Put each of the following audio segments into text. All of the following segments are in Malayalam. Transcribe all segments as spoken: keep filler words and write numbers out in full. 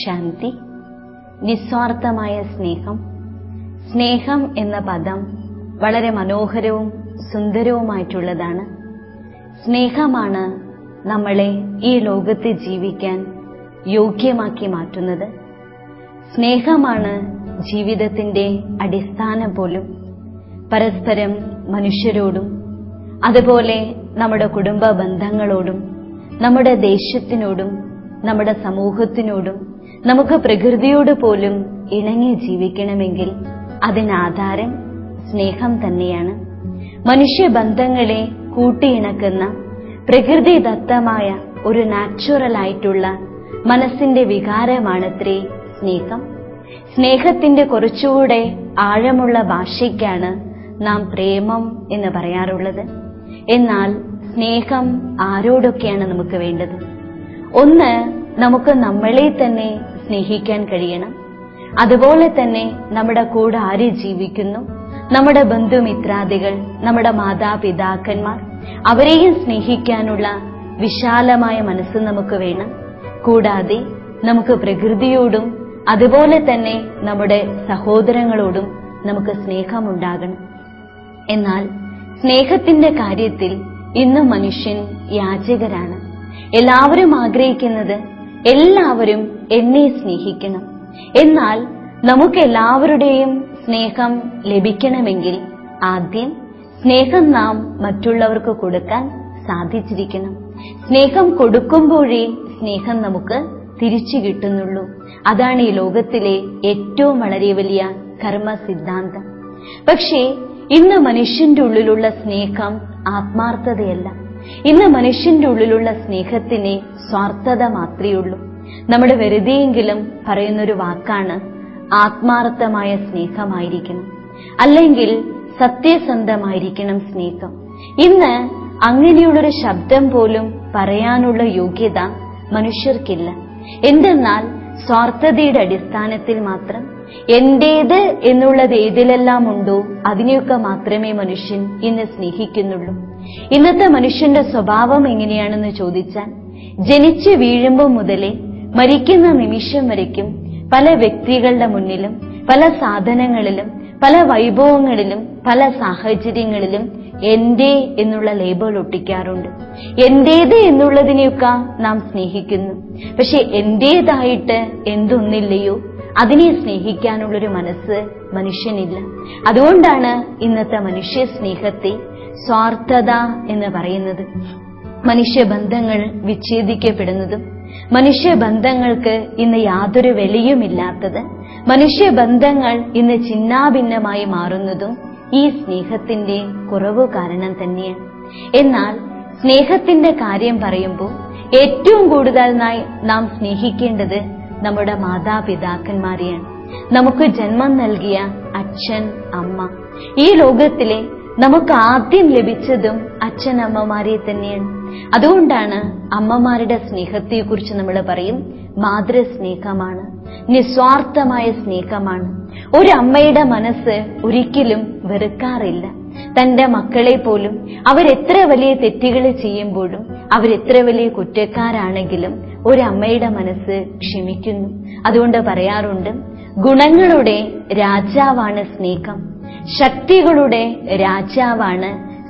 ശാന്തി. നിസ്വാർത്ഥമായ സ്നേഹം. സ്നേഹം എന്ന പദം വളരെ മനോഹരവും സുന്ദരവുമായിട്ടുള്ളതാണ്. സ്നേഹമാണ് നമ്മളെ ഈ ലോകത്ത് ജീവിക്കാൻ യോഗ്യമാക്കി മാറ്റുന്നത്. സ്നേഹമാണ് ജീവിതത്തിന്റെ അടിസ്ഥാനം പോലും. പരസ്പരം മനുഷ്യരോടും അതുപോലെ നമ്മുടെ കുടുംബ ബന്ധങ്ങളോടും നമ്മുടെ ദേശത്തിനോടും നമ്മുടെ സമൂഹത്തിനോടും നമുക്ക് പ്രകൃതിയോട് പോലും ഇണങ്ങി ജീവിക്കണമെങ്കിൽ അതിനാധാരം സ്നേഹം തന്നെയാണ്. മനുഷ്യബന്ധങ്ങളെ കൂട്ടിയിണക്കുന്ന പ്രകൃതിദത്തമായ ഒരു നാച്ചുറൽ ആയിട്ടുള്ള മനസ്സിന്റെ വികാരമാണത്രേ സ്നേഹം. സ്നേഹത്തിന്റെ കുറച്ചുകൂടെ ആഴമുള്ള ഭാഷയ്ക്കാണ് നാം പ്രേമം എന്ന് പറയാറുള്ളത്. എന്നാൽ സ്നേഹം ആരോടൊക്കെയാണ് നമുക്ക് വേണ്ടത്? ഒന്ന്, നമുക്ക് നമ്മളെ തന്നെ സ്നേഹിക്കാൻ കഴിയണം. അതുപോലെ തന്നെ നമ്മുടെ കൂടെ ആര് ജീവിക്കുന്നു, നമ്മുടെ ബന്ധുമിത്രാദികൾ, നമ്മുടെ മാതാപിതാക്കന്മാർ, അവരെയും സ്നേഹിക്കാനുള്ള വിശാലമായ മനസ്സ് നമുക്ക് വേണം. കൂടാതെ നമുക്ക് പ്രകൃതിയോടും അതുപോലെ തന്നെ നമ്മുടെ സഹോദരങ്ങളോടും നമുക്ക് സ്നേഹമുണ്ടാകണം. എന്നാൽ സ്നേഹത്തിന്റെ കാര്യത്തിൽ ഇന്ന് മനുഷ്യൻ യാചകരാണ്. എല്ലാവരും ആഗ്രഹിക്കുന്നത് എല്ലാവരും എന്നെ സ്നേഹിക്കണം. എന്നാൽ നമുക്കെല്ലാവരുടെയും സ്നേഹം ലഭിക്കണമെങ്കിൽ ആദ്യം സ്നേഹം നാം മറ്റുള്ളവർക്ക് കൊടുക്കാൻ സാധിച്ചിരിക്കണം. സ്നേഹം കൊടുക്കുമ്പോഴേ സ്നേഹം നമുക്ക് തിരിച്ചു കിട്ടുന്നുള്ളൂ. അതാണ് ഈ ലോകത്തിലെ ഏറ്റവും വളരെ വലിയ കർമ്മ സിദ്ധാന്തം. പക്ഷേ ഇന്ന് മനുഷ്യന്റെ ഉള്ളിലുള്ള സ്നേഹം ആത്മാർത്ഥതയല്ല. ഇന്ന് മനുഷ്യന്റെ ഉള്ളിലുള്ള സ്നേഹത്തിന് സ്വാർത്ഥത മാത്രമേ ഉള്ളൂ. നമ്മുടെ വെറുതെയെങ്കിലും പറയുന്നൊരു വാക്കാണ് ആത്മാർത്ഥമായ സ്നേഹമായിരിക്കണം, അല്ലെങ്കിൽ സത്യസന്ധമായിരിക്കണം സ്നേഹം. ഇന്ന് അങ്ങനെയുള്ളൊരു ശബ്ദം പോലും പറയാനുള്ള യോഗ്യത മനുഷ്യർക്കില്ല. എന്തെന്നാൽ സ്വാർത്ഥതയുടെ അടിസ്ഥാനത്തിൽ മാത്രം എന്റേത് എന്നുള്ളത് ഏതിലെല്ലാം ഉണ്ടോ അതിനെയൊക്കെ മാത്രമേ മനുഷ്യൻ ഇന്ന് സ്നേഹിക്കുന്നുള്ളൂ. ഇന്നത്തെ മനുഷ്യന്റെ സ്വഭാവം എങ്ങനെയാണെന്ന് ചോദിച്ചാൽ, ജനിച്ച് വീഴുമ്പോൾ മുതലേ മരിക്കുന്ന നിമിഷം വരയ്ക്കും പല വ്യക്തികളുടെ മുന്നിലും പല സാധനങ്ങളിലും പല വൈഭവങ്ങളിലും പല സാഹചര്യങ്ങളിലും എന്റെ എന്നുള്ള ലേബൽ ഒട്ടിക്കാറുണ്ട്. എന്റേത് എന്നുള്ളതിനെയൊക്കെ നാം സ്നേഹിക്കുന്നു. പക്ഷെ എന്റേതായിട്ട് എന്തൊന്നില്ലയോ അതിനെ സ്നേഹിക്കാനുള്ളൊരു മനസ്സ് മനുഷ്യനില്ല. അതുകൊണ്ടാണ് ഇന്നത്തെ മനുഷ്യ സ്നേഹത്തെ സ്വാർത്ഥത എന്ന് പറയുന്നത്. മനുഷ്യബന്ധങ്ങൾ വിച്ഛേദിക്കപ്പെടുന്നതും മനുഷ്യബന്ധങ്ങൾക്ക് ഇന്ന് യാതൊരു വിലയുമില്ലാത്തത്, മനുഷ്യബന്ധങ്ങൾ ഇന്ന് ചിന്നാഭിന്നമായി മാറുന്നതും ഈ സ്നേഹത്തിന്റെ കുറവ് കാരണം തന്നെയാണ്. എന്നാൽ സ്നേഹത്തിന്റെ കാര്യം പറയുമ്പോൾ ഏറ്റവും കൂടുതലായി നാം സ്നേഹിക്കേണ്ടത് നമ്മുടെ മാതാപിതാക്കന്മാരെയാണ്. നമുക്ക് ജന്മം നൽകിയ അച്ഛൻ, അമ്മ. ഈ ലോകത്തിലെ നമുക്ക് ആദ്യം ലഭിച്ചതും അച്ഛനമ്മമാരെ തന്നെയാണ്. അതുകൊണ്ടാണ് അമ്മമാരുടെ സ്നേഹത്തെക്കുറിച്ച് നമ്മൾ പറയും മാതൃസ്നേഹമാണ്, നിസ്വാർത്ഥമായ സ്നേഹമാണ്. ഒരു അമ്മയുടെ മനസ്സ് ഒരിക്കലും വെറുക്കാറില്ല. തന്റെ മക്കളെ പോലും അവരെത്ര വലിയ തെറ്റുകൾ ചെയ്യുമ്പോഴും അവരെത്ര വലിയ കുറ്റക്കാരാണെങ്കിലും ഒരമ്മയുടെ മനസ്സ് ക്ഷമിക്കുന്നു. അതുകൊണ്ട് പറയാറുണ്ട്, ഗുണങ്ങളുടെ രാജാവാണ് സ്നേഹം, ശക്തികളുടെ രാജാവാണ്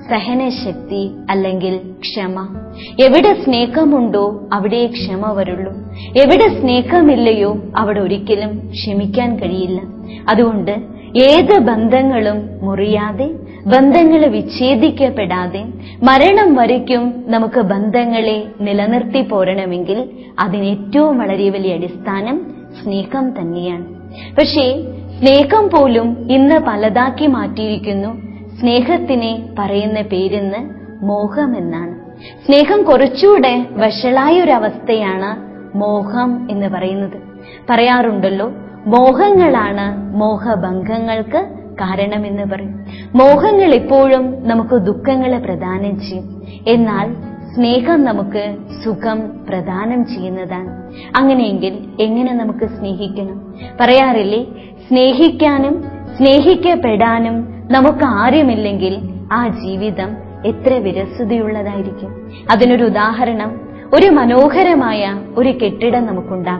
സഹനശക്തി അല്ലെങ്കിൽ ക്ഷമ. എവിടെ സ്നേഹമുണ്ടോ അവിടെ ക്ഷമ വരുള്ളൂ. എവിടെ സ്നേഹമില്ലയോ അവിടെ ഒരിക്കലും ക്ഷമിക്കാൻ കഴിയില്ല. അതുകൊണ്ട് ഏത് ബന്ധങ്ങളും മുറിയാതെ, ബന്ധങ്ങൾ വിച്ഛേദിക്കപ്പെടാതെ മരണം വരയ്ക്കും നമുക്ക് ബന്ധങ്ങളെ നിലനിർത്തി പോരണമെങ്കിൽ അതിന് ഏറ്റവും വളരെ വലിയ അടിസ്ഥാനം സ്നേഹം തന്നെയാണ്. പക്ഷേ സ്നേഹം പോലും ഇന്ന് പലതാക്കി മാറ്റിയിരിക്കുന്നു. സ്നേഹത്തിനെ പറയുന്ന പേരിന്ന് മോഹം എന്നാണ്. സ്നേഹം കുറച്ചുകൂടെ വഷളായ ഒരു അവസ്ഥയാണ് മോഹം എന്ന് പറയുന്നത്. പറയാറുണ്ടല്ലോ, മോഹങ്ങളാണ് മോഹഭംഗങ്ങൾക്ക് കാരണമെന്ന് പറയും. മോഹങ്ങൾ എപ്പോഴും നമുക്ക് ദുഃഖങ്ങളെ പ്രദാനം ചെയ്യും. എന്നാൽ സ്നേഹം നമുക്ക് സുഖം പ്രദാനം ചെയ്യുന്നതാണ്. അങ്ങനെയെങ്കിൽ എങ്ങനെ നമുക്ക് സ്നേഹിക്കണം? പറയാറില്ലേ, സ്നേഹിക്കാനും സ്നേഹിക്കപ്പെടാനും നമുക്ക് ആരുമില്ലെങ്കിൽ ആ ജീവിതം എത്ര വിരസതയുള്ളതായിരിക്കും. അതിനൊരു ഉദാഹരണം, ഒരു മനോഹരമായ ഒരു കെട്ടിടം നമുക്കുണ്ടാക്കണം.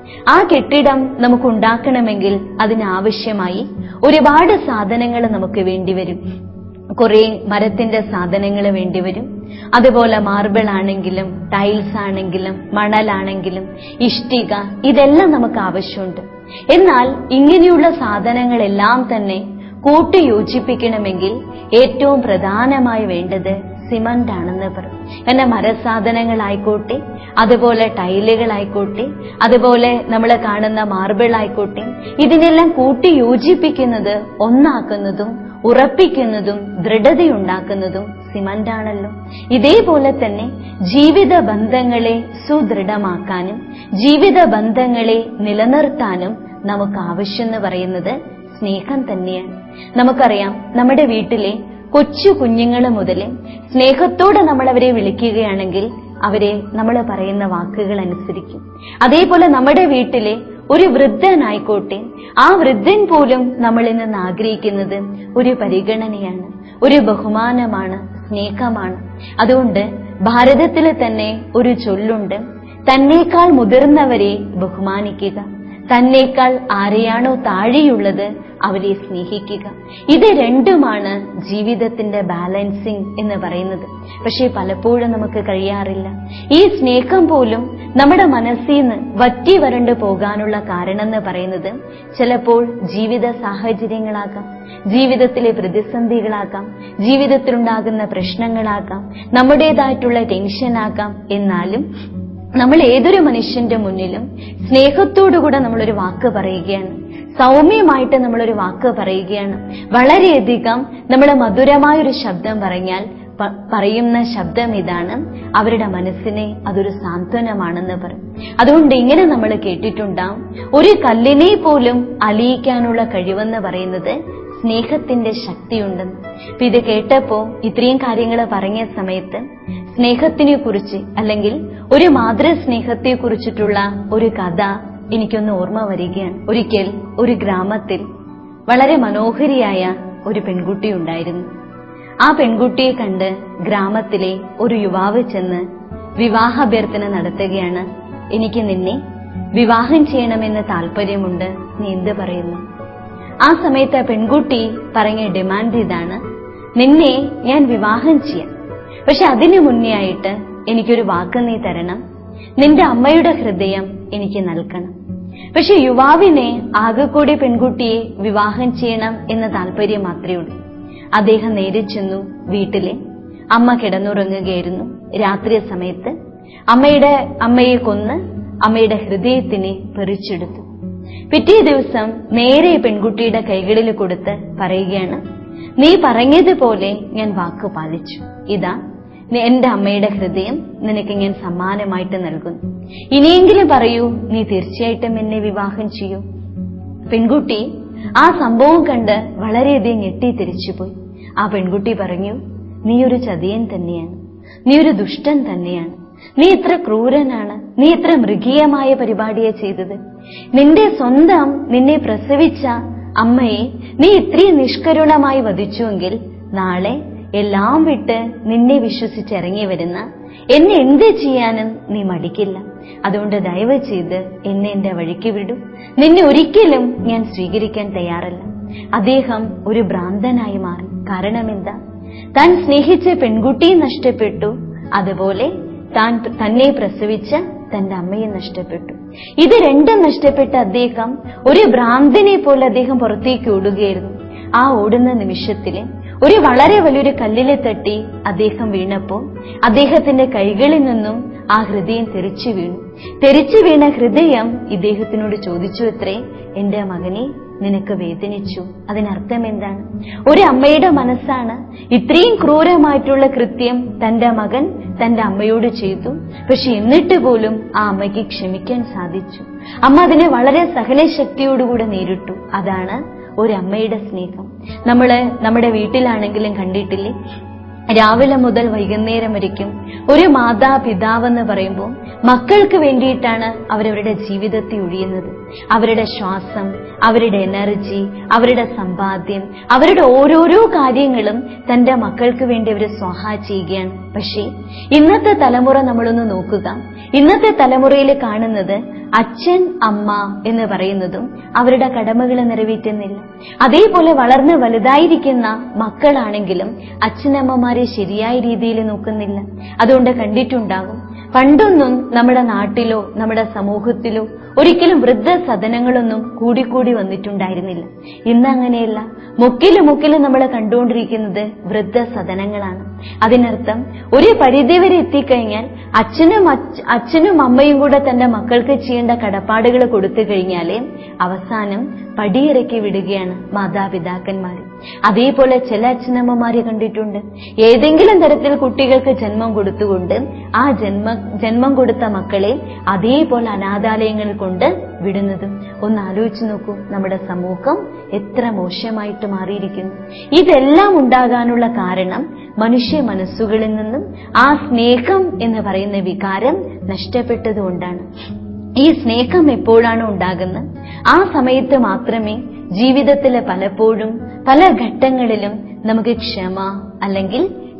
ആ കെട്ടിടം നമുക്ക് ഉണ്ടാക്കണമെങ്കിൽ അതിനാവശ്യമായി ഒരുപാട് സാധനങ്ങൾ നമുക്ക് വേണ്ടിവരും. കുറെ മരത്തിന്റെ സാധനങ്ങൾ വേണ്ടിവരും. അതുപോലെ മാർബിൾ ആണെങ്കിലും ടൈൽസ് ആണെങ്കിലും മണലാണെങ്കിലും ഇഷ്ടിക, ഇതെല്ലാം നമുക്ക് ആവശ്യമുണ്ട്. എന്നാൽ ഇങ്ങനെയുള്ള സാധനങ്ങളെല്ലാം തന്നെ കൂട്ടി യോജിപ്പിക്കണമെങ്കിൽ ഏറ്റവും പ്രധാനമായി വേണ്ടത് സിമന്റ് ആണെന്ന് പറയും. എന്നെ മരസാധനങ്ങളായിക്കോട്ടെ, അതുപോലെ ടൈലുകളായിക്കോട്ടെ, അതുപോലെ നമ്മൾ കാണുന്ന മാർബിൾ ആയിക്കോട്ടെ, ഇതിനെല്ലാം കൂട്ടി യോജിപ്പിക്കുന്നത്, ഒന്നാക്കുന്നതും ഉറപ്പിക്കുന്നതും ദൃഢതയുണ്ടാക്കുന്നതും സിമന്റ് ആണല്ലോ. ഇതേപോലെ തന്നെ ജീവിത ബന്ധങ്ങളെ സുദൃഢമാക്കാനും ജീവിത ബന്ധങ്ങളെ നിലനിർത്താനും നമുക്ക് ആവശ്യം എന്ന് പറയുന്നത് സ്നേഹം തന്നെയാണ്. നമുക്കറിയാം, നമ്മുടെ വീട്ടിലെ കൊച്ചു കുഞ്ഞുങ്ങൾ മുതൽ സ്നേഹത്തോടെ നമ്മൾ അവരെ വിളിക്കുകയാണെങ്കിൽ അവരെ നമ്മൾ പറയുന്ന വാക്കുകൾ അനുസരിക്കും. അതേപോലെ നമ്മുടെ വീട്ടിലെ ഒരു വൃദ്ധനായിക്കോട്ടെ, ആ വൃദ്ധൻ പോലും നമ്മളിൽ നിന്ന് ആഗ്രഹിക്കുന്നത് ഒരു പരിഗണനയാണ്, ഒരു ബഹുമാനമാണ്, സ്നേഹമാണ്. അതുകൊണ്ട് ഭാരതത്തിൽ തന്നെ ഒരു ചൊല്ലുണ്ട്, തന്നേക്കാൾ മുതിർന്നവരെ ബഹുമാനിക്കുക, തന്നേക്കാൾ ആരെയാണോ താഴെയുള്ളത് അവരെ സ്നേഹിക്കുക. ഇത് രണ്ടുമാണ് ജീവിതത്തിന്റെ ബാലൻസിങ് എന്ന് പറയുന്നത്. പക്ഷേ പലപ്പോഴും നമുക്ക് കഴിയാറില്ല. ഈ സ്നേഹം പോലും നമ്മുടെ മനസ്സിൽ നിന്ന് വറ്റി വരണ്ടു പോകാനുള്ള കാരണം എന്ന് പറയുന്നത് ചിലപ്പോൾ ജീവിത സാഹചര്യങ്ങളാകാം, ജീവിതത്തിലെ പ്രതിസന്ധികളാകാം, ജീവിതത്തിലുണ്ടാകുന്ന പ്രശ്നങ്ങളാകാം, നമ്മുടേതായിട്ടുള്ള ടെൻഷനാകാം. എന്നാലും നമ്മൾ ഏതൊരു മനുഷ്യന്റെ മുന്നിലും സ്നേഹത്തോടുകൂടെ നമ്മളൊരു വാക്ക് പറയുകയാണ്, സൗമ്യമായിട്ട് നമ്മളൊരു വാക്ക് പറയുകയാണ്. വളരെയധികം നമ്മൾ മധുരമായൊരു ശബ്ദം പറഞ്ഞാൽ പറയുന്ന ശബ്ദം ഇതാണ്, അവരുടെ മനസ്സിനെ അതൊരു സാന്ത്വനമാണെന്ന് പറയും. അതുകൊണ്ട് ഇങ്ങനെ നമ്മൾ കേട്ടിട്ടുണ്ടാവും, ഒരു കല്ലിനെ പോലും അലിയിക്കാനുള്ള കഴിവെന്ന് പറയുന്നത് സ്നേഹത്തിന്റെ ശക്തിയുണ്ടെന്ന്. അപ്പൊ ഇത് കേട്ടപ്പോ, ഇത്രയും കാര്യങ്ങൾ പറഞ്ഞ സമയത്ത് സ്നേഹത്തിനെ കുറിച്ച് അല്ലെങ്കിൽ ഒരു മാതൃസ്നേഹത്തെ കുറിച്ചിട്ടുള്ള ഒരു കഥ എനിക്കൊന്ന് ഓർമ്മ വരികയാണ്. ഒരിക്കൽ ഒരു ഗ്രാമത്തിൽ വളരെ മനോഹരിയായ ഒരു പെൺകുട്ടി ഉണ്ടായിരുന്നു. ആ പെൺകുട്ടിയെ കണ്ട് ഗ്രാമത്തിലെ ഒരു യുവാവ് ചെന്ന് വിവാഹാഭ്യർത്ഥന നടത്തുകയാണ്. എനിക്ക് നിന്നെ വിവാഹം ചെയ്യണമെന്ന് താല്പര്യമുണ്ട്, നീ എന്ത് പറയുന്നു? ആ സമയത്ത് ആ പെൺകുട്ടി പറഞ്ഞ ഡിമാൻഡ് ഇതാണ്, നിന്നെ ഞാൻ വിവാഹം ചെയ്യാം, പക്ഷെ അതിനു മുന്നേ ആയിട്ട് എനിക്കൊരു വാക്ക് നീ തരണം, നിന്റെ അമ്മയുടെ ഹൃദയം എനിക്ക് നൽകണം. പക്ഷെ യുവാവിനെ ആകെക്കൂടി പെൺകുട്ടിയെ വിവാഹം ചെയ്യണം എന്ന താല്പര്യം മാത്രമേ ഉള്ളൂ. അദ്ദേഹം നേരെ ചെന്നു. വീട്ടിലെ അമ്മ കിടന്നുറങ്ങുകയായിരുന്നു. രാത്രി സമയത്ത് അമ്മയുടെ അമ്മയെ കൊന്ന് അമ്മയുടെ ഹൃദയത്തിനെ പറിച്ചെടുത്തു. പിറ്റേ ദിവസം നേരെ പെൺകുട്ടിയുടെ കൈകളിൽ കൊടുത്ത് പറയുകയാണ്, നീ പറഞ്ഞതുപോലെ ഞാൻ വാക്ക് പാലിച്ചു, ഇതാ എന്റെ അമ്മയുടെ ഹൃദയം നിനക്ക് ഞാൻ സമ്മാനമായിട്ട് നൽകുന്നു. ഇനിയെങ്കിലും പറയൂ, നീ തീർച്ചയായിട്ടും എന്നെ വിവാഹം ചെയ്യൂ. പെൺകുട്ടി ആ സംഭവം കണ്ട് വളരെയധികം ഞെട്ടി തിരിച്ചുപോയി. ആ പെൺകുട്ടി പറഞ്ഞു, നീ ഒരു ചതിയൻ തന്നെയാണ്, നീ ഒരു ദുഷ്ടൻ തന്നെയാണ്, നീ ഇത്ര ക്രൂരനാണ്, നീ ഇത്ര മൃഗീയമായ പരിപാടിയെ ചെയ്തത്. നിന്റെ സ്വന്തം നിന്നെ പ്രസവിച്ച അമ്മയെ നീ ഇത്രയും നിഷ്കരുണമായി വധിച്ചുവെങ്കിൽ നാളെ എല്ലാം വിട്ട് നിന്നെ വിശ്വസിച്ചിറങ്ങി വരുന്ന എന്നെ എന്ത് ചെയ്യാനും നീ മടിക്കില്ല. അതുകൊണ്ട് ദയവ് ചെയ്ത് എന്നെ എന്റെ വഴിക്ക് വിടൂ, നിന്നെ ഒരിക്കലും ഞാൻ സ്വീകരിക്കാൻ തയ്യാറല്ല. അദ്ദേഹം ഒരു ഭ്രാന്തനായി മാറി. കാരണം എന്താ? താൻ സ്നേഹിച്ച പെൺകുട്ടിയെ നഷ്ടപ്പെട്ടു, അതുപോലെ താൻ തന്നെ പ്രസവിച്ച തന്റെ അമ്മയെ നഷ്ടപ്പെട്ടു. ഇത് രണ്ടും നഷ്ടപ്പെട്ട അദ്ദേഹം ഒരു ഭ്രാന്തനെ പോലെ അദ്ദേഹം പുറത്തേക്ക് ഓടുകയായിരുന്നു. ആ ഓടുന്ന നിമിഷത്തില് ഒരു വളരെ വലിയൊരു കല്ലിലെ തട്ടി അദ്ദേഹം വീണപ്പോ അദ്ദേഹത്തിന്റെ കൈകളിൽ നിന്നും ആ ഹൃദയം തെറിച്ചു വീണു. തെറിച്ചു വീണ ഹൃദയം ഇദ്ദേഹത്തിനോട് ചോദിച്ചു അത്രേ, എന്റെ മകനെ നിനക്ക് വേദനിച്ചു. അതിനർത്ഥം എന്താണ്? ഒരു അമ്മയുടെ മനസ്സാണ് ഇത്രയും ക്രൂരമായിട്ടുള്ള കൃത്യം തന്റെ മകൻ തന്റെ അമ്മയോട് ചെയ്തു. പക്ഷെ എന്നിട്ട് പോലും ആ അമ്മയ്ക്ക് ക്ഷമിക്കാൻ സാധിച്ചു. അമ്മ അതിനെ വളരെ സഹനശക്തിയോടുകൂടെ നേരിട്ടു. അതാണ് ഒരമ്മയുടെ സ്നേഹം. നമ്മള് നമ്മുടെ വീട്ടിലാണെങ്കിലും കണ്ടിട്ടില്ലേ, രാവിലെ മുതൽ വൈകുന്നേരം വരയ്ക്കും ഒരു മാതാപിതാവെന്ന് പറയുമ്പോൾ മക്കൾക്ക് വേണ്ടിയിട്ടാണ് അവരവരുടെ ജീവിതത്തെ ഒഴിയുന്നത്. അവരുടെ ശ്വാസം, അവരുടെ എനർജി, അവരുടെ സമ്പാദ്യം, അവരുടെ ഓരോരോ കാര്യങ്ങളും തന്റെ മക്കൾക്ക് വേണ്ടി അവർ സ്വാഹ ചെയ്യുകയാണ്. പക്ഷേ ഇന്നത്തെ തലമുറ നമ്മളൊന്ന് നോക്കുക. ഇന്നത്തെ തലമുറയിൽ കാണുന്നത് അച്ഛൻ അമ്മ എന്ന് പറയുന്നതും അവരുടെ കടമകൾ നിറവേറ്റുന്നില്ല. അതേപോലെ വളർന്ന് വലുതായിരിക്കുന്ന മക്കളാണെങ്കിലും അച്ഛനമ്മമാരെ ശരിയായ രീതിയിൽ നോക്കുന്നില്ല. അതുകൊണ്ട് കണ്ടിട്ടുണ്ടാകും, പണ്ടൊന്നും നമ്മുടെ നാട്ടിലോ നമ്മുടെ സമൂഹത്തിലോ ഒരിക്കലും വൃദ്ധസദനങ്ങളൊന്നും കൂടിക്കൂടി വന്നിട്ടുണ്ടായിരുന്നില്ല. ഇന്നങ്ങനെയല്ല. മുക്കില് മുക്കില് നമ്മൾ കണ്ടുകൊണ്ടിരിക്കുന്നത് വൃദ്ധസദനങ്ങളാണ്. അതിനർത്ഥം ഒരു പരിധിവരെ എത്തിക്കഴിഞ്ഞാൽ അച്ഛനും അച്ഛനും അമ്മയും കൂടെ തന്റെ മക്കൾക്ക് ചെയ്യേണ്ട കടപ്പാടുകൾ കൊടുത്തു കഴിഞ്ഞാലേ അവസാനം പടിയിറക്കി വിടുകയാണ് മാതാപിതാക്കന്മാർ. അതേപോലെ ചില അച്ഛനമ്മമാരെ കണ്ടിട്ടുണ്ട്, ഏതെങ്കിലും തരത്തിൽ കുട്ടികൾക്ക് ജന്മം കൊടുത്തുകൊണ്ട് ആ ജന്മ ജന്മം കൊടുത്ത മക്കളെ അതേപോലെ അനാഥാലയങ്ങളിൽ കൊണ്ട് വിടുന്നതും. ഒന്ന് ആലോചിച്ച് നോക്കൂ, നമ്മുടെ സമൂഹം എത്ര മോശമായിട്ട് മാറിയിരിക്കുന്നു. ഇതെല്ലാം ഉണ്ടാകാനുള്ള കാരണം മനുഷ്യ മനസ്സുകളിൽ നിന്നും ആ സ്നേഹം എന്ന് പറയുന്ന വികാരം നഷ്ടപ്പെട്ടതുകൊണ്ടാണ്. ഈ സ്നേഹം എപ്പോഴാണ് ഉണ്ടാകുന്നത്, ആ സമയത്ത് മാത്രമേ ജീവിതത്തിലെ പലപ്പോഴും പല ഘട്ടങ്ങളിലും നമുക്ക് ക്ഷമ അല്ലെങ്കിൽ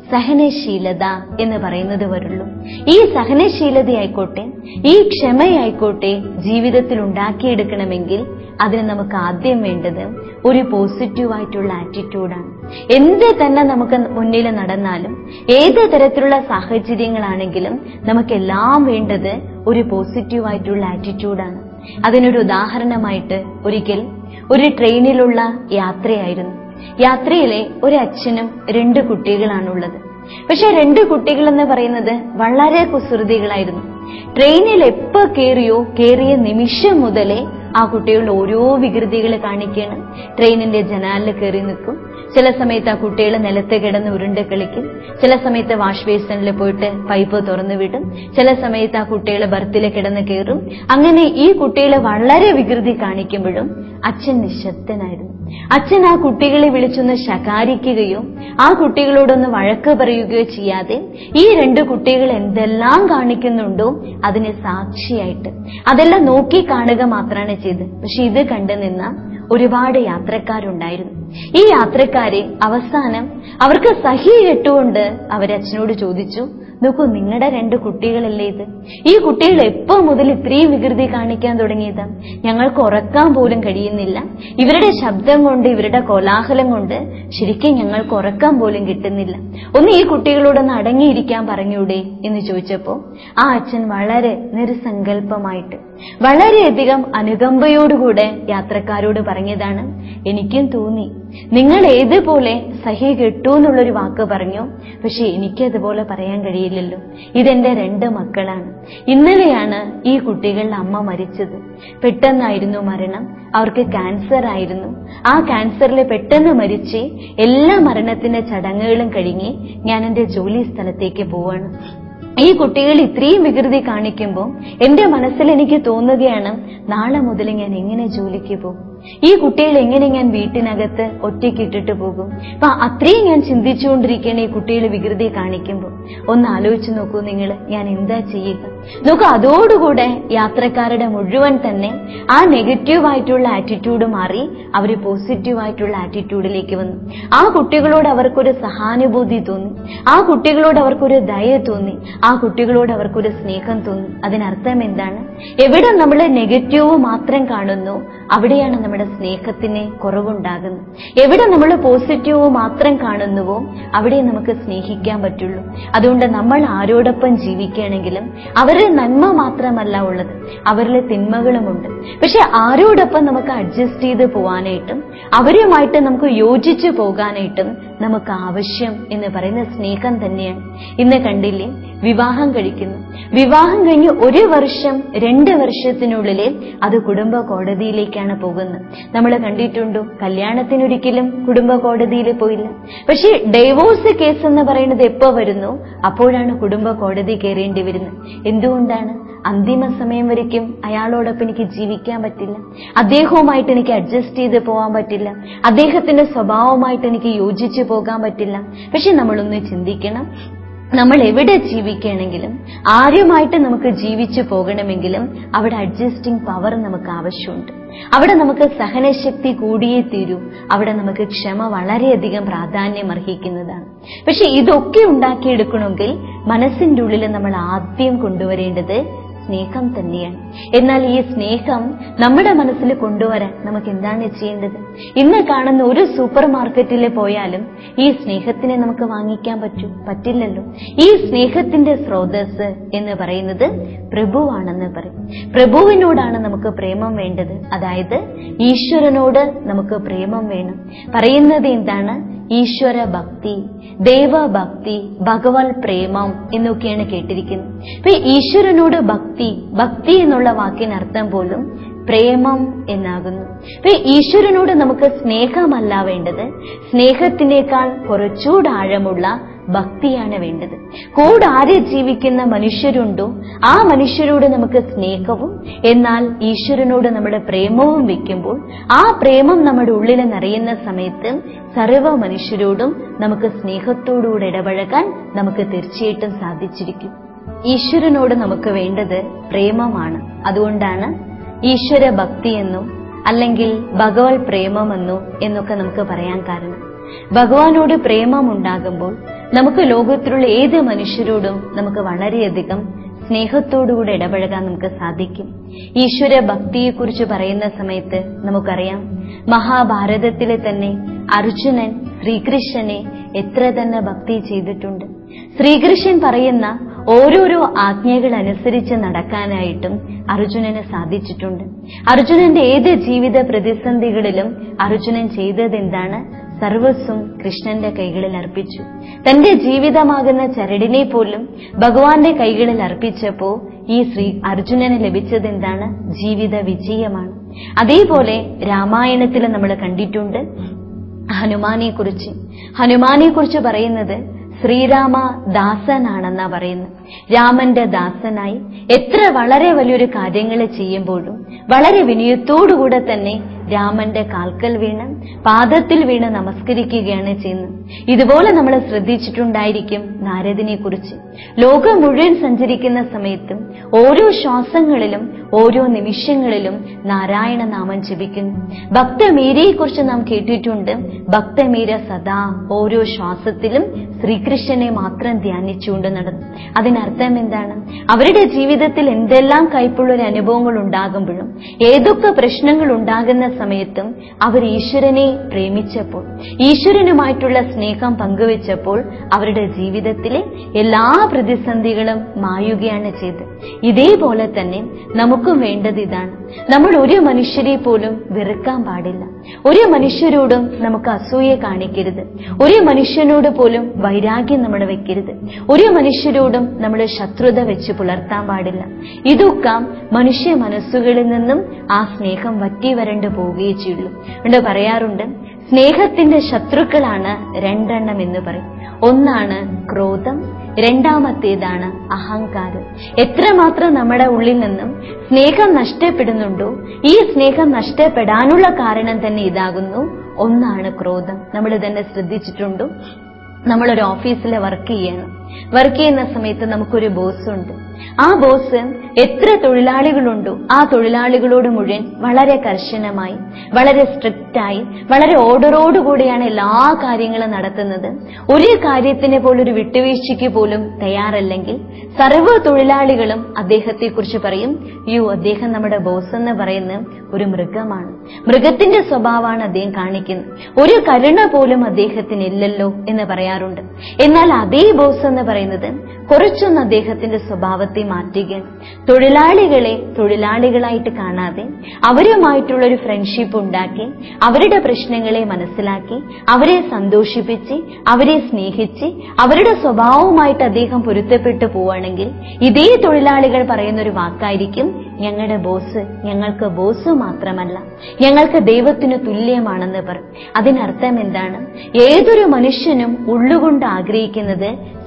സഹനശീലത എന്ന് പറയുന്നത് വരുള്ളൂ. ഈ സഹനശീലതയായിക്കോട്ടെ ഈ ക്ഷമയായിക്കോട്ടെ ജീവിതത്തിൽ ഉണ്ടാക്കിയെടുക്കണമെങ്കിൽ അതിന് നമുക്ക് ആദ്യം വേണ്ടത് ഒരു പോസിറ്റീവായിട്ടുള്ള ആറ്റിറ്റ്യൂഡാണ്. എന്ത് തന്നെ നമുക്ക് മുന്നിൽ നടന്നാലും ഏത് തരത്തിലുള്ള സാഹചര്യങ്ങളാണെങ്കിലും നമുക്കെല്ലാം വേണ്ടത് ഒരു പോസിറ്റീവായിട്ടുള്ള ആറ്റിറ്റ്യൂഡാണ്. അതിനൊരു ഉദാഹരണമായിട്ട് ഒരിക്കൽ ഒരു ട്രെയിനിലുള്ള യാത്രയായിരുന്നു. യാത്രയിലെ ഒരു അച്ഛനും രണ്ട് കുട്ടികളാണുള്ളത്. പക്ഷെ രണ്ട് കുട്ടികൾ എന്ന് പറയുന്നത് വളരെ കുസൃതികളായിരുന്നു. ട്രെയിനിൽ എപ്പോ കയറിയോ കയറിയ നിമിഷം മുതലേ ആ കുട്ടികൾ ഓരോ വികൃതികൾ കാണിക്കണം. ട്രെയിനിന്റെ ജനാലിൽ കയറി നിൽക്കും, ചില സമയത്ത് ആ കുട്ടികൾ നിലത്ത് കിടന്ന് ഉരുണ്ട് കളിക്കും, ചില സമയത്ത് വാഷ് ബേസിനിൽ പോയിട്ട് പൈപ്പ് തുറന്നു വിടും, ചില സമയത്ത് ആ കുട്ടികൾ ബർത്തിൽ കിടന്ന് കയറും. അങ്ങനെ ഈ കുട്ടികൾ വളരെ വികൃതി കാണിക്കുമ്പോഴും അച്ഛൻ നിശബ്ദനായിരുന്നു. അച്ഛൻ ആ കുട്ടികളെ വിളിച്ചൊന്ന് ശകാരിക്കുകയോ ആ കുട്ടികളോടൊന്ന് വഴക്ക് പറയുകയോ ചെയ്യാതെ ഈ രണ്ട് കുട്ടികൾ എന്തെല്ലാം കാണിക്കുന്നുണ്ടോ അതിന് സാക്ഷിയായിട്ട് അതെല്ലാം നോക്കി കാണുക മാത്രമാണ് ചെയ്തത്. പക്ഷെ ഇത് കണ്ടു നിന്ന ഒരുപാട് യാത്രക്കാരുണ്ടായിരുന്നു. ഈ യാത്രക്കാരെ അവസാനം അവർക്ക് സഹി കെട്ടുകൊണ്ട് അവരച്ഛനോട് ചോദിച്ചു, നോക്കൂ, നിങ്ങളുടെ രണ്ട് കുട്ടികളല്ലേ ഇത്? ഈ കുട്ടികൾ എപ്പോ മുതൽ ഇത്രയും വികൃതി കാണിക്കാൻ തുടങ്ങിയത്? ഞങ്ങൾക്ക് ഉറക്കാൻ പോലും കഴിയുന്നില്ല. ഇവരുടെ ശബ്ദം കൊണ്ട് ഇവരുടെ കോലാഹലം കൊണ്ട് ശരിക്കും ഞങ്ങൾക്ക് ഉറക്കാൻ പോലും കിട്ടുന്നില്ല. ഒന്ന് ഈ കുട്ടികളോടൊന്ന് അടങ്ങിയിരിക്കാൻ പറഞ്ഞൂടെ എന്ന് ചോദിച്ചപ്പോ ആ അച്ഛൻ വളരെ നിരുസങ്കല്പമായിട്ട് വളരെയധികം അനുകമ്പയോടുകൂടെ യാത്രക്കാരോട് പറഞ്ഞതാണ്, എനിക്കും തോന്നി നിങ്ങൾ ഏതുപോലെ സഹി കെട്ടു എന്നുള്ളൊരു വാക്ക് പറഞ്ഞു, പക്ഷെ എനിക്കതുപോലെ പറയാൻ കഴിയില്ലല്ലോ. ഇതെന്റെ രണ്ട് മക്കളാണ്. ഇന്നലെയാണ് ഈ കുട്ടികളുടെ അമ്മ മരിച്ചത്. പെട്ടെന്നായിരുന്നു മരണം. അവർക്ക് ക്യാൻസർ ആയിരുന്നു. ആ ക്യാൻസറിൽ പെട്ടെന്ന് മരിച്ച് എല്ലാ മരണത്തിന്റെ ചടങ്ങുകളും കഴിഞ്ഞ് ഞാൻ എന്റെ ജോലി സ്ഥലത്തേക്ക് പോവാണ്. ഈ കുട്ടികൾ ഇത്രയും വികൃതി കാണിക്കുമ്പോൾ എന്റെ മനസ്സിൽ എനിക്ക് തോന്നുകയാണ്, നാളെ മുതൽ ഞാൻ എങ്ങനെ ജോലിക്ക് പോകും? ഈ കുട്ടികൾ എങ്ങനെ ഞാൻ വീട്ടിനകത്ത് ഒറ്റയ്ക്ക് ഇട്ടിട്ട് പോകും? അപ്പൊ അത്രയും ഞാൻ ചിന്തിച്ചുകൊണ്ടിരിക്കുകയാണ് ഈ കുട്ടികൾ വികൃതി കാണിക്കുമ്പോൾ. ഒന്ന് ആലോചിച്ച് നോക്കൂ നിങ്ങൾ, ഞാൻ എന്താ ചെയ്യുക? നോക്കൂ, അതോടുകൂടെ യാത്രക്കാരുടെ മുഴുവൻ തന്നെ ആ നെഗറ്റീവായിട്ടുള്ള ആറ്റിറ്റ്യൂഡ് മാറി അവർ പോസിറ്റീവായിട്ടുള്ള ആറ്റിറ്റ്യൂഡിലേക്ക് വന്നു. ആ കുട്ടികളോട് അവർക്കൊരു സഹാനുഭൂതി തോന്നി, ആ കുട്ടികളോട് അവർക്കൊരു ദയ തോന്നി, ആ കുട്ടികളോട് അവർക്കൊരു സ്നേഹം തോന്നി. അതിനർത്ഥം എന്താണ്? എവിടെ നമ്മൾ നെഗറ്റീവ് മാത്രം കാണുന്നു അവിടെയാണ് നമ്മുടെ സ്നേഹത്തിന് കുറവുണ്ടാകുന്നത്. എവിടെ നമ്മൾ പോസിറ്റീവ് മാത്രം കാണുന്നുവോ അവിടെ നമുക്ക് സ്നേഹിക്കാൻ പറ്റുള്ളൂ. അതുകൊണ്ട് നമ്മൾ ആരോടൊപ്പം ജീവിക്കുകയാണെങ്കിലും അവരുടെ നന്മ മാത്രമല്ല ഉള്ളത്, അവരിലെ തിന്മകളുമുണ്ട്. പക്ഷെ ആരോടൊപ്പം നമുക്ക് അഡ്ജസ്റ്റ് ചെയ്ത് പോകാനായിട്ടും അവരുമായിട്ട് നമുക്ക് യോജിച്ചു പോകാനായിട്ടും നമുക്ക് ആവശ്യം എന്ന് പറയുന്ന സ്നേഹം തന്നെയാണ്. ഇന്ന് കണ്ടില്ലേ, വിവാഹം കഴിക്കുന്നു. വിവാഹം കഴിഞ്ഞ് ഒരു വർഷം രണ്ട് വർഷത്തിനുള്ളിലെ അത് കുടുംബ കോടതിയിലേക്കാണ് പോകുന്നത്. നമ്മൾ കണ്ടിട്ടുണ്ടോ? കല്യാണത്തിനൊരിക്കലും കുടുംബ കോടതിയിൽ പോയില്ല. പക്ഷെ ഡൈവോഴ്സ് കേസ് എന്ന് പറയുന്നത് എപ്പോ വരുന്നു അപ്പോഴാണ് കുടുംബ കോടതി കയറേണ്ടി വരുന്നത്. എന്തുകൊണ്ടാണ്? അന്തിമ സമയം വരയ്ക്കും അയാളോടൊപ്പം എനിക്ക് ജീവിക്കാൻ പറ്റില്ല, അദ്ദേഹവുമായിട്ട് എനിക്ക് അഡ്ജസ്റ്റ് ചെയ്ത് പോകാൻ പറ്റില്ല, അദ്ദേഹത്തിന്റെ സ്വഭാവമായിട്ട് എനിക്ക് യോജിച്ചു പോകാൻ പറ്റില്ല. പക്ഷെ നമ്മളൊന്ന് ചിന്തിക്കണം, നമ്മൾ എവിടെ ജീവിക്കുകയാണെങ്കിലും ആരുമായിട്ട് നമുക്ക് ജീവിച്ചു പോകണമെങ്കിലും അവിടെ അഡ്ജസ്റ്റിംഗ് പവർ നമുക്ക് ആവശ്യമുണ്ട്. അവിടെ നമുക്ക് സഹനശക്തി കൂടിയേ തീരൂ. അവിടെ നമുക്ക് ക്ഷമ വളരെയധികം പ്രാധാന്യം അർഹിക്കുന്നതാണ്. പക്ഷെ ഇതൊക്കെ ഉണ്ടാക്കിയെടുക്കണമെങ്കിൽ മനസ്സിന്റെ ഉള്ളിൽ നമ്മൾ ആദ്യം കൊണ്ടുവരേണ്ടത് സ്നേഹം തന്നെയാണ്. എന്നാൽ ഈ സ്നേഹം നമ്മുടെ മനസ്സിൽ കൊണ്ടുവരാൻ നമുക്ക് എന്താണ് ചെയ്യേണ്ടത്? ഇന്ന് കാണുന്ന ഒരു സൂപ്പർ മാർക്കറ്റിൽ പോയാലും ഈ സ്നേഹത്തിനെ നമുക്ക് വാങ്ങിക്കാൻ പറ്റൂ? പറ്റില്ലല്ലോ. ഈ സ്നേഹത്തിന്റെ സ്രോതസ് എന്ന് പറയുന്നത് പ്രഭുവാണെന്ന് പറയും. പ്രഭുവിനോടാണ് നമുക്ക് പ്രേമം വേണ്ടത്. അതായത് ഈശ്വരനോട് നമുക്ക് പ്രേമം വേണം. പറയുന്നത് എന്താണ്? ഈശ്വര ഭക്തി, ദേവഭക്തി, ഭഗവത് പ്രേമം എന്നൊക്കെയാണ് കേട്ടിരിക്കുന്നത്. അപ്പൊ ഈശ്വരനോട് ഭക്തി, ഭക്തി എന്നുള്ള വാക്കിനർത്ഥം പോലും പ്രേമം എന്നാകുന്നു. അപ്പൊ ഈശ്വരനോട് നമുക്ക് സ്നേഹമല്ല വേണ്ടത്, സ്നേഹത്തിനേക്കാൾ കുറച്ചുകൂടെ ആഴമുള്ള ഭക്തിയാണ് വേണ്ടത്. കൂടെ ആര് ജീവിക്കുന്ന മനുഷ്യരുണ്ടോ ആ മനുഷ്യരോട് നമുക്ക് സ്നേഹവും എന്നാൽ ഈശ്വരനോട് നമ്മുടെ പ്രേമവും വെക്കുമ്പോൾ ആ പ്രേമം നമ്മുടെ ഉള്ളിൽ നിറയുന്ന സമയത്ത് സർവ്വ മനുഷ്യരോടും നമുക്ക് സ്നേഹത്തോടുകൂടെ ഇടപഴകാൻ നമുക്ക് തീർച്ചയായിട്ടും സാധിച്ചിരിക്കും. ഈശ്വരനോട് നമുക്ക് വേണ്ടത് പ്രേമമാണ്. അതുകൊണ്ടാണ് ഈശ്വര ഭക്തി എന്നോ അല്ലെങ്കിൽ ഭഗവത് പ്രേമമെന്നോ എന്നൊക്കെ നമുക്ക് പറയാൻ കാരണം. ഭഗവാനോട് പ്രേമം ഉണ്ടാകുമ്പോൾ നമുക്ക് ലോകത്തിലുള്ള ഏത് മനുഷ്യരോടും നമുക്ക് വളരെയധികം സ്നേഹത്തോടുകൂടി ഇടപഴകാൻ നമുക്ക് സാധിക്കും. ഈശ്വര ഭക്തിയെക്കുറിച്ച് പറയുന്ന സമയത്ത് നമുക്കറിയാം, മഹാഭാരതത്തിലെ തന്നെ അർജുനൻ ശ്രീകൃഷ്ണനെ എത്ര തന്നെ ഭക്തി ചെയ്തിട്ടുണ്ട്. ശ്രീകൃഷ്ണൻ പറയുന്ന ഓരോരോ ആജ്ഞകൾ അനുസരിച്ച് നടക്കാനായിട്ടും അർജുനന് സാധിച്ചിട്ടുണ്ട്. അർജുനന്റെ ഏത് ജീവിത പ്രതിസന്ധികളിലും അർജുനൻ ചെയ്തത് എന്താണ്? സർവസ്വം കൃഷ്ണന്റെ കൈകളിൽ അർപ്പിച്ചു. തന്റെ ജീവിതമാകുന്ന ചരടിനെ പോലും ഭഗവാന്റെ കൈകളിൽ അർപ്പിച്ചപ്പോ ഈ ശ്രീ അർജുനന് ലഭിച്ചത് എന്താണ്? ജീവിത വിജയമാണ്. അതേപോലെ രാമായണത്തിൽ നമ്മൾ കണ്ടിട്ടുണ്ട് ഹനുമാനെ കുറിച്ച്. ഹനുമാനെ കുറിച്ച് പറയുന്നത് ശ്രീരാമ ദാസനാണെന്നാ പറയുന്നത്. രാമന്റെ ദാസനായി എത്ര വളരെ വലിയൊരു കാര്യങ്ങൾ ചെയ്യുമ്പോഴും വളരെ വിനയത്തോടുകൂടെ തന്നെ രാമന്റെ കാൽക്കൽ വീണ് പാദത്തിൽ വീണ് നമസ്കരിക്കുകയാണ് ചെയ്യുന്നത്. ഇതുപോലെ നമ്മൾ ശ്രദ്ധിച്ചിട്ടുണ്ടായിരിക്കും നാരദിനെ കുറിച്ച്. ലോകം മുഴുവൻ സഞ്ചരിക്കുന്ന സമയത്തും ഓരോ ശ്വാസങ്ങളിലും ഓരോ നിമിഷങ്ങളിലും നാരായണ നാമം ജപിക്കുന്നു. ഭക്തമീരയെ കുറിച്ച് നാം കേട്ടിട്ടുണ്ട്. ഭക്തമീര സദാ ഓരോ ശ്വാസത്തിലും ശ്രീകൃഷ്ണനെ മാത്രം ധ്യാനിച്ചുകൊണ്ട് നടന്നു. അതിനർത്ഥം എന്താണ്? അവരുടെ ജീവിതത്തിൽ എന്തെല്ലാം കൈപ്പുള്ളൊരു അനുഭവങ്ങൾ ഉണ്ടാകുമ്പോഴും ഏതൊക്കെ പ്രശ്നങ്ങൾ ഉണ്ടാകുന്ന സമയത്തും അവർ ഈശ്വരനെ പ്രേമിച്ചപ്പോൾ, ഈശ്വരനുമായിട്ടുള്ള സ്നേഹം പങ്കുവെച്ചപ്പോൾ അവരുടെ ജീവിതത്തിലെ എല്ലാ പ്രതിസന്ധികളും മായുകയാണ് ചെയ്തത്. ഇതേപോലെ തന്നെ നമുക്കും വേണ്ടത് ഇതാണ്. നമ്മൾ ഒരു മനുഷ്യരെ പോലും വെറുക്കാൻ പാടില്ല. ഒരു മനുഷ്യരോടും നമുക്ക് അസൂയ കാണിക്കരുത്. ഒരു മനുഷ്യനോട് പോലും വൈരാഗ്യം നമ്മൾ വെക്കരുത്. ഒരു മനുഷ്യരോടും നമ്മൾ ശത്രുത വെച്ച് പുലർത്താൻ പാടില്ല. ഇതൊക്കെ മനുഷ്യ മനസ്സുകളിൽ നിന്നും ആ സ്നേഹം വറ്റി വരണ്ടു പോവുകയേ ചെയ്യുള്ളൂ. അതുകൊണ്ട് പറയാറുണ്ട്, സ്നേഹത്തിന്റെ ശത്രുക്കളാണ് രണ്ടെണ്ണം എന്ന് പറയും. ഒന്നാണ് ക്രോധം, രണ്ടാമത്തേതാണ് അഹങ്കാരം. എത്രമാത്രം നമ്മുടെ ഉള്ളിൽ നിന്നും സ്നേഹം നഷ്ടപ്പെടുന്നുണ്ടോ ഈ സ്നേഹം നഷ്ടപ്പെടാനുള്ള കാരണം തന്നെ ഇതാകുന്നു. ഒന്നാണ് ക്രോധം. നമ്മൾ തന്നെ ശ്രദ്ധിച്ചിട്ടുണ്ടോ? നമ്മളൊരു ഓഫീസിൽ വർക്ക് ചെയ്യണം. വർക്ക് ചെയ്യുന്ന സമയത്ത് നമുക്കൊരു ബോസ് ഉണ്ട്. ആ ബോസ് എത്ര തൊഴിലാളികളുണ്ടോ ആ തൊഴിലാളികളോട് മുഴുവൻ വളരെ കർശനമായി, വളരെ സ്ട്രിക്റ്റായി, വളരെ ഓർഡറോടുകൂടിയാണ് എല്ലാ കാര്യങ്ങളും നടത്തുന്നത്. ഒരു കാര്യത്തിന് പോലും ഒരു വിട്ടുവീഴ്ചയ്ക്ക് പോലും തയ്യാറല്ലെങ്കിൽ സർവ്വ തൊഴിലാളികളും അദ്ദേഹത്തെ കുറിച്ച് പറയും, യു അദ്ദേഹം നമ്മുടെ ബോസ് എന്ന് പറയുന്ന ഒരു മൃഗമാണ്, മൃഗത്തിന്റെ സ്വഭാവമാണ് അദ്ദേഹം കാണിക്കുന്നത്, ഒരു കരുണ പോലും അദ്ദേഹത്തിന് ഇല്ലല്ലോ എന്ന് പറയാറുണ്ട്. എന്നാൽ അതേ ബോസ് എന്ന് പറയുന്നത് കുറച്ചൊന്ന് അദ്ദേഹത്തിന്റെ സ്വഭാവത്തെ മാറ്റുകയാണ്. തൊഴിലാളികളെ തൊഴിലാളികളായിട്ട് കാണാതെ അവരുമായിട്ടുള്ള ഒരു ഫ്രണ്ട്ഷിപ്പ് ഉണ്ടാക്കി അവരുടെ പ്രശ്നങ്ങളെ മനസ്സിലാക്കി അവരെ സന്തോഷിപ്പിച്ച് അവരെ സ്നേഹിച്ച് അവരുടെ സ്വഭാവവുമായിട്ട് അദ്ദേഹം പൊരുത്തപ്പെട്ടു പോവുകയാണെങ്കിൽ ഇതേ തൊഴിലാളികൾ പറയുന്ന ഒരു വാക്കായിരിക്കും, ഞങ്ങളുടെ ബോസ് ഞങ്ങൾക്ക് ബോസ് മാത്രമല്ല, ഞങ്ങൾക്ക് ദൈവത്തിന് തുല്യമാണെന്ന് പറയും. അതിനർത്ഥം എന്താണ്? ഏതൊരു മനുഷ്യനും ഉള്ളുകൊണ്ട് ആഗ്രഹിക്കുന്നത്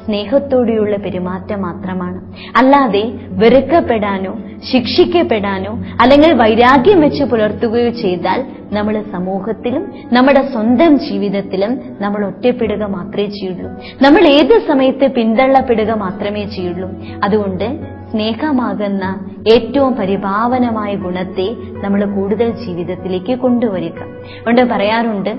സ്നേഹത്തോടെയുള്ള പെരുമാറ്റം മാത്രമാണ്. അല്ലാതെ വെറുക്കപ്പെടാനോ ശിക്ഷിക്കപ്പെടാനോ അല്ലെങ്കിൽ വൈരാഗ്യം വെച്ച് പുലർത്തുകയോ ചെയ്താൽ നമ്മൾ സമൂഹത്തിലും നമ്മുടെ സ്വന്തം ജീവിതത്തിലും നമ്മൾ ഒറ്റപ്പെടുക മാത്രമേ ചെയ്യുള്ളൂ. നമ്മൾ ഏത് സമയത്ത് പിന്തള്ളപ്പെടുക മാത്രമേ ചെയ്യുള്ളൂ. അതുകൊണ്ട് സ്നേഹമാകുന്ന ഏറ്റവും പരിപാവനമായ ഗുണത്തെ നമ്മൾ കൂടുതൽ ജീവിതത്തിലേക്ക് കൊണ്ടുവരിക. അതുകൊണ്ട് പറയാറുണ്ട്,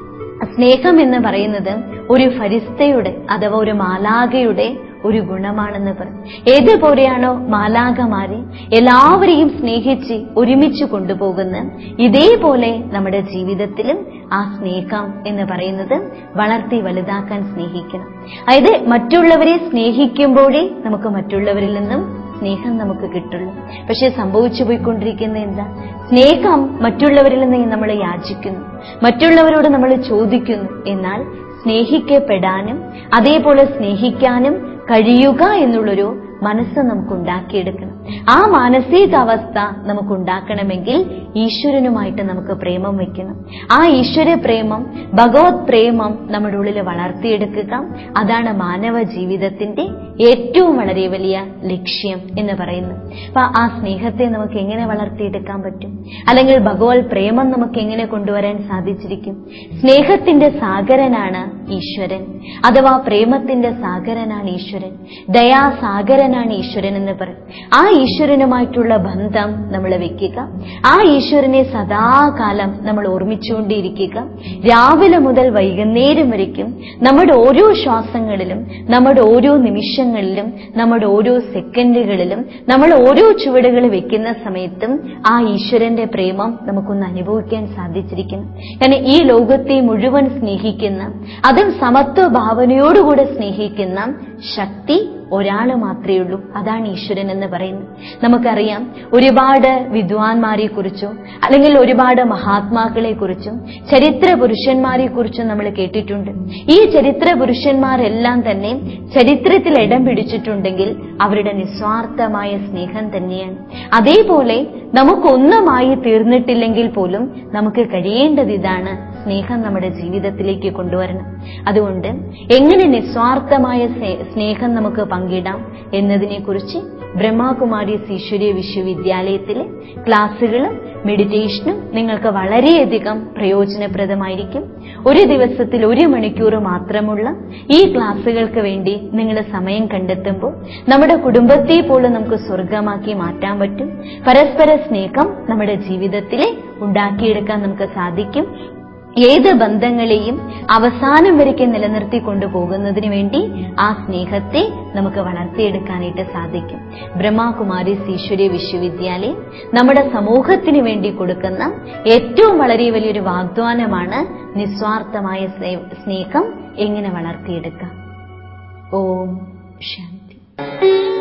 സ്നേഹം എന്ന് പറയുന്നത് ഒരു ഫരിസ്തയുടെ അഥവാ ഒരു മാലാഖയുടെ ഒരു ഗുണമാണെന്ന് പറയും. ഏതുപോലെയാണോ മാലാഖമാരെ എല്ലാവരെയും സ്നേഹിച്ച് ഒരുമിച്ച് കൊണ്ടുപോകുന്ന, ഇതേപോലെ നമ്മുടെ ജീവിതത്തിലും ആ സ്നേഹം എന്ന് പറയുന്നത് വളർത്തി വലുതാക്കാൻ സ്നേഹിക്കണം. അതായത് മറ്റുള്ളവരെ സ്നേഹിക്കുമ്പോഴേ നമുക്ക് മറ്റുള്ളവരിൽ നിന്നും സ്നേഹം നമുക്ക് കിട്ടുള്ളൂ. പക്ഷെ സംഭവിച്ചു പോയിക്കൊണ്ടിരിക്കുന്ന എന്താ? സ്നേഹം മറ്റുള്ളവരിൽ നിന്ന് നമ്മൾ യാചിക്കുന്നു, മറ്റുള്ളവരോട് നമ്മൾ ചോദിക്കുന്നു. എന്നാൽ സ്നേഹിക്കപ്പെടാനും അതേപോലെ സ്നേഹിക്കാനും കഴിയുക എന്നുള്ളൊരു മനസ്സ് നമുക്കുണ്ടാക്കിയെടുക്കണം. ആ മാനസികാവസ്ഥ നമുക്കുണ്ടാക്കണമെങ്കിൽ ഈശ്വരനുമായിട്ട് നമുക്ക് പ്രേമം വെക്കണം. ആ ഈശ്വര പ്രേമം, ഭഗവത് പ്രേമം നമ്മുടെ ഉള്ളിൽ വളർത്തിയെടുക്കുക. അതാണ് മാനവ ജീവിതത്തിന്റെ ഏറ്റവും വളരെ വലിയ ലക്ഷ്യം എന്ന് പറയുന്നത്. അപ്പൊ ആ സ്നേഹത്തെ നമുക്ക് എങ്ങനെ വളർത്തിയെടുക്കാൻ പറ്റും? അല്ലെങ്കിൽ ഭഗവത് പ്രേമം നമുക്ക് എങ്ങനെ കൊണ്ടുവരാൻ സാധിച്ചിരിക്കും? സ്നേഹത്തിന്റെ സാഗരനാണ് ഈശ്വരൻ, അഥവാ പ്രേമത്തിന്റെ സാഗരനാണ് ഈശ്വരൻ, ദയാസാഗരനാണ് ഈശ്വരൻ എന്ന് പറയും. ആ ഈശ്വരനുമായിട്ടുള്ള ബന്ധം നമ്മൾ വെക്കുക. ആ ഈശ്വരനെ സദാകാലം നമ്മൾ ഓർമ്മിച്ചുകൊണ്ടിരിക്കുക. രാവിലെ മുതൽ വൈകുന്നേരം വരയ്ക്കും നമ്മുടെ ഓരോ ശ്വാസങ്ങളിലും, നമ്മുടെ ഓരോ നിമിഷങ്ങളിലും, നമ്മുടെ ഓരോ സെക്കൻഡുകളിലും, നമ്മൾ ഓരോ ചുവടുകൾ വെക്കുന്ന സമയത്തും ആ ഈശ്വരന്റെ പ്രേമം നമുക്കൊന്ന് അനുഭവിക്കാൻ സാധിച്ചിരിക്കണം. കാരണം ഈ ലോകത്തെ മുഴുവൻ സ്നേഹിക്കുന്ന, അതും സമത്വ ഭാവനയോടുകൂടെ സ്നേഹിക്കുന്ന ശക്തി ഒരാള് മാത്രമേ ഉള്ളൂ. അതാണ് ഈശ്വരൻ എന്ന് പറയുന്നത്. നമുക്കറിയാം, ഒരുപാട് വിദ്വാൻമാരെ കുറിച്ചും അല്ലെങ്കിൽ ഒരുപാട് മഹാത്മാക്കളെ കുറിച്ചും ചരിത്ര പുരുഷന്മാരെ കുറിച്ചും നമ്മൾ കേട്ടിട്ടുണ്ട്. ഈ ചരിത്ര പുരുഷന്മാരെല്ലാം തന്നെ ചരിത്രത്തിൽ ഇടം പിടിച്ചിട്ടുണ്ടെങ്കിൽ അവരുടെ നിസ്വാർത്ഥമായ സ്നേഹം തന്നെയാണ്. അതേപോലെ നമുക്കൊന്നുമായി തീർന്നിട്ടില്ലെങ്കിൽ പോലും നമുക്ക് കഴിയേണ്ടത് ഇതാണ്, സ്നേഹം നമ്മുടെ ജീവിതത്തിലേക്ക് കൊണ്ടുവരണം. അതുകൊണ്ട് എങ്ങനെ നിസ്വാർത്ഥമായ സ്നേഹം നമുക്ക് പങ്കിടാം എന്നതിനെ കുറിച്ച് ബ്രഹ്മകുമാരീസ് ഈശ്വരീയ വിശ്വവിദ്യാലയത്തിലെ ക്ലാസ്സുകളും മെഡിറ്റേഷനും നിങ്ങൾക്ക് വളരെയധികം പ്രയോജനപ്രദമായിരിക്കും. ഒരു ദിവസത്തിൽ ഒരു മണിക്കൂർ മാത്രമുള്ള ഈ ക്ലാസ്സുകൾക്ക് വേണ്ടി നിങ്ങൾ സമയം കണ്ടെത്തുമ്പോൾ നമ്മുടെ കുടുംബത്തെ പോലും നമുക്ക് സ്വർഗമാക്കി മാറ്റാൻ പറ്റും. പരസ്പര സ്നേഹം നമ്മുടെ ജീവിതത്തിൽ ഉണ്ടാക്കിയെടുക്കാൻ നമുക്ക് സാധിക്കും. ഏത് ബന്ധങ്ങളെയും അവസാനം വരയ്ക്ക് നിലനിർത്തി കൊണ്ടുപോകുന്നതിന് വേണ്ടി ആ സ്നേഹത്തെ നമുക്ക് വളർത്തിയെടുക്കാനായിട്ട് സാധിക്കും. ബ്രഹ്മകുമാരീസ് ഈശ്വരീയ വിശ്വവിദ്യാലയം നമ്മുടെ സമൂഹത്തിന് വേണ്ടി കൊടുക്കുന്ന ഏറ്റവും വളരെ വലിയൊരു വാഗ്ദാനമാണ് നിസ്വാർത്ഥമായ സ്നേഹം എങ്ങനെ വളർത്തിയെടുക്കാം. ഓം ശാന്തി.